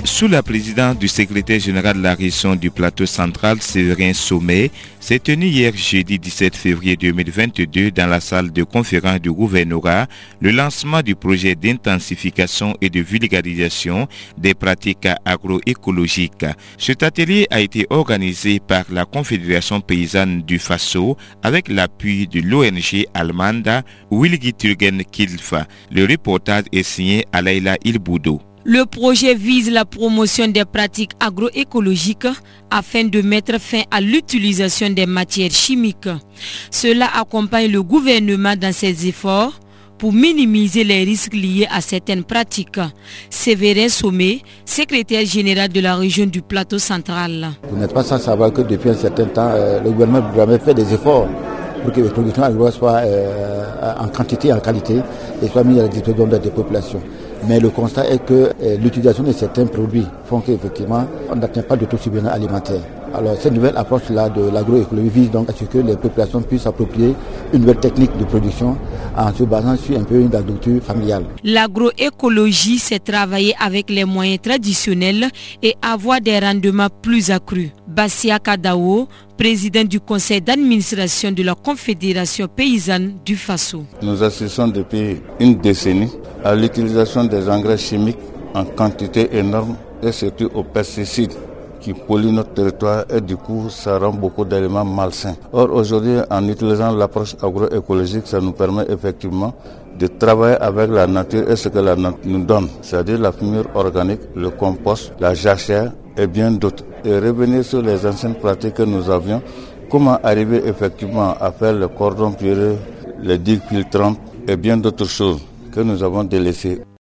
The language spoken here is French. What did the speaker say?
Sous la présidence du secrétaire général de la région du Plateau central, Séverin Sommet, s'est tenu hier jeudi 17 février 2022 dans la salle de conférence du gouvernorat le lancement du projet d'intensification et de vulgarisation des pratiques agroécologiques. Cet atelier a été organisé par la Confédération paysanne du Faso avec l'appui de l'ONG allemande Wilgiturgen Kilfa. Le reportage est signé Alaïla Ilboudo. Le projet vise la promotion des pratiques agroécologiques afin de mettre fin à l'utilisation des matières chimiques. Cela accompagne le gouvernement dans ses efforts pour minimiser les risques liés à certaines pratiques. Séverin Sommet, secrétaire général de la région du Plateau central. Vous n'êtes pas sans savoir que depuis un certain temps, le gouvernement doit faire des efforts pour que les productions agricoles soient en quantité et en qualité et soient mises à la disposition des populations. Mais le constat est que l'utilisation de certains produits font qu'effectivement, on n'atteint pas de l'autosuffisance alimentaire. Alors cette nouvelle approche-là de l'agroécologie vise donc à ce que les populations puissent s'approprier une nouvelle technique de production en se basant sur un peu une agriculture familiale. L'agroécologie, c'est travailler avec les moyens traditionnels et avoir des rendements plus accrus. Bassia Kadao, président du conseil d'administration de la Confédération paysanne du Faso. Nous assistons depuis une décennie à l'utilisation des engrais chimiques en quantité énorme et surtout aux pesticides qui polluent notre territoire et du coup ça rend beaucoup d'éléments malsains. Or aujourd'hui, en utilisant l'approche agroécologique, ça nous permet effectivement de travailler avec la nature et ce que la nature nous donne, c'est-à-dire la fumure organique, le compost, la jachère et bien d'autres. Et revenir sur les anciennes pratiques que nous avions, comment arriver effectivement à faire le cordon pierreux, les digues filtrantes et bien d'autres choses que nous avons délaissées.